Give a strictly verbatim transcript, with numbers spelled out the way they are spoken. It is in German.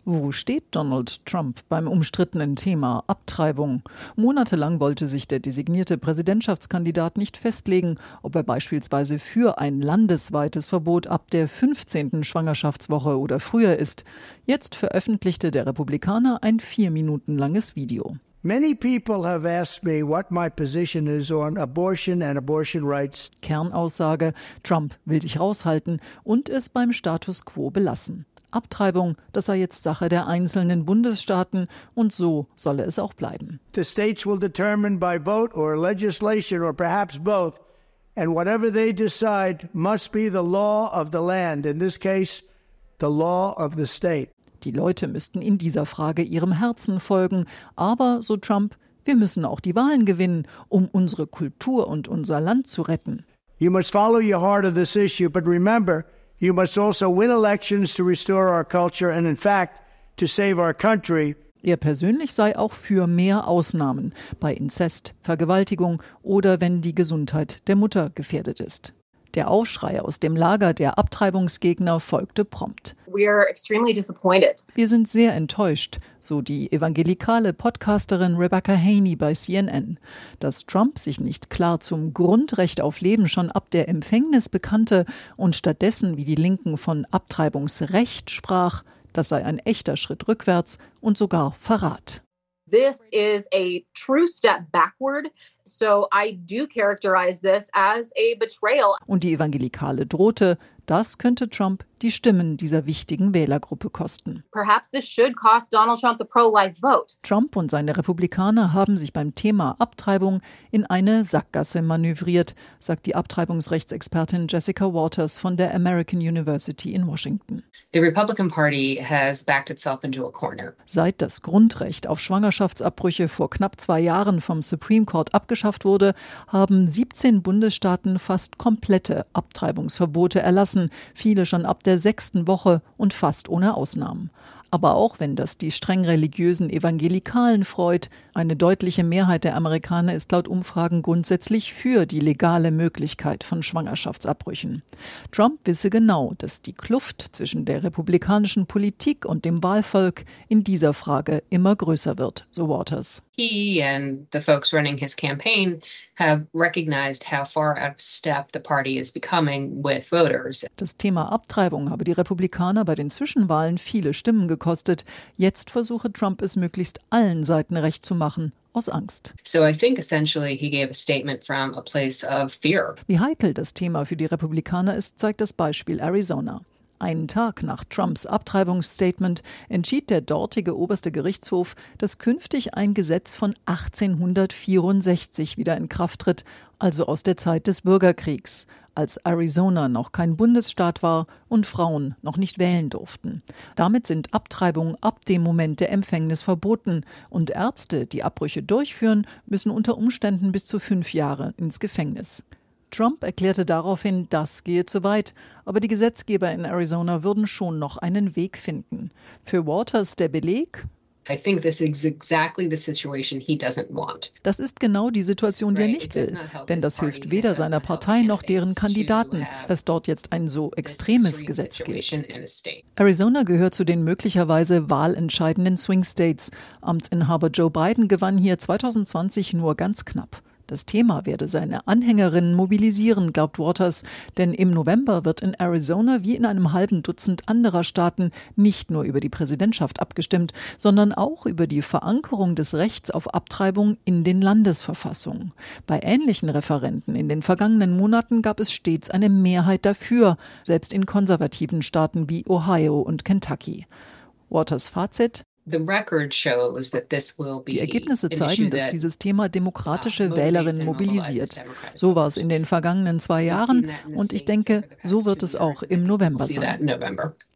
Wo steht Donald Trump beim umstrittenen Thema Abtreibung? Monatelang wollte sich der designierte Präsidentschaftskandidat nicht festlegen, ob er beispielsweise für ein landesweites Verbot ab der fünfzehnten Schwangerschaftswoche oder früher ist. Jetzt veröffentlichte der Republikaner ein vier Minuten langes Video. Many people have asked me what my position is on abortion and abortion rights. Kernaussage: Trump will sich raushalten und es beim Status quo belassen. Abtreibung, das sei jetzt Sache der einzelnen Bundesstaaten und so solle es auch bleiben. The states will determine by vote or legislation or perhaps both, and whatever they decide must be the law of the land, in this case the law of the state. Die Leute müssten in dieser Frage ihrem Herzen folgen, aber, so Trump, wir müssen auch die Wahlen gewinnen, um unsere Kultur und unser Land zu retten. You must follow your heart of this issue, but remember, you must also win elections to restore our culture and in fact to save our country. Er persönlich sei auch für mehr Ausnahmen bei Inzest, Vergewaltigung oder wenn die Gesundheit der Mutter gefährdet ist. Der Aufschrei aus dem Lager der Abtreibungsgegner folgte prompt. We're extremely disappointed. Wir sind sehr enttäuscht, so die evangelikale Podcasterin Rebecca Haney bei C N N. Dass Trump sich nicht klar zum Grundrecht auf Leben schon ab der Empfängnis bekannte und stattdessen wie die Linken von Abtreibungsrecht sprach, das sei ein echter Schritt rückwärts und sogar Verrat. This is a true step backward, so I do characterize this as a betrayal. Und die Evangelikale drohte, das könnte Trump die Stimmen dieser wichtigen Wählergruppe kosten. Perhaps this should cost Donald Trump the pro-life vote. Trump und seine Republikaner haben sich beim Thema Abtreibung in eine Sackgasse manövriert, sagt die Abtreibungsrechtsexpertin Jessica Waters von der American University in Washington. The Republican Party has backed itself into a corner. Seit das Grundrecht auf Schwangerschaftsabbrüche vor knapp zwei Jahren vom Supreme Court abgeschafft wurde, haben siebzehn Bundesstaaten fast komplette Abtreibungsverbote erlassen, viele schon ab der sechsten Woche und fast ohne Ausnahmen. Aber auch wenn das die streng religiösen Evangelikalen freut, eine deutliche Mehrheit der Amerikaner ist laut Umfragen grundsätzlich für die legale Möglichkeit von Schwangerschaftsabbrüchen. Trump wisse genau, dass die Kluft zwischen der republikanischen Politik und dem Wahlvolk in dieser Frage immer größer wird, so Waters. He and the folks running his campaign have recognized how far out of step the party is becoming with voters. Das Thema Abtreibung habe die Republikaner bei den Zwischenwahlen viele Stimmen gekostet. Jetzt versuche Trump es möglichst allen Seiten recht zu machen, aus Angst. So I think essentially he gave a statement from a place of fear. Wie heikel das Thema für die Republikaner ist, zeigt das Beispiel Arizona. Einen Tag nach Trumps Abtreibungsstatement entschied der dortige oberste Gerichtshof, dass künftig ein Gesetz von achtzehnhundertvierundsechzig wieder in Kraft tritt, also aus der Zeit des Bürgerkriegs, als Arizona noch kein Bundesstaat war und Frauen noch nicht wählen durften. Damit sind Abtreibungen ab dem Moment der Empfängnis verboten und Ärzte, die Abbrüche durchführen, müssen unter Umständen bis zu fünf Jahre ins Gefängnis. Trump erklärte daraufhin, das gehe zu weit, aber die Gesetzgeber in Arizona würden schon noch einen Weg finden. Für Waters der Beleg: I think this is exactly the situation he doesn't want. Das ist genau die Situation, die er nicht will, denn das hilft weder seiner Partei noch deren Kandidaten, dass dort jetzt ein so extremes Gesetz gilt. Arizona gehört zu den möglicherweise wahlentscheidenden Swing States. Amtsinhaber Joe Biden gewann hier zwanzig zwanzig nur ganz knapp. Das Thema werde seine Anhängerinnen mobilisieren, glaubt Waters, denn im November wird in Arizona wie in einem halben Dutzend anderer Staaten nicht nur über die Präsidentschaft abgestimmt, sondern auch über die Verankerung des Rechts auf Abtreibung in den Landesverfassungen. Bei ähnlichen Referenden in den vergangenen Monaten gab es stets eine Mehrheit dafür, selbst in konservativen Staaten wie Ohio und Kentucky. Waters Fazit: The record shows that this will be Die Ergebnisse zeigen, dass dieses Thema demokratische Wählerinnen mobilisiert. So war es in den vergangenen zwei Jahren und ich denke, so wird es auch im November sein.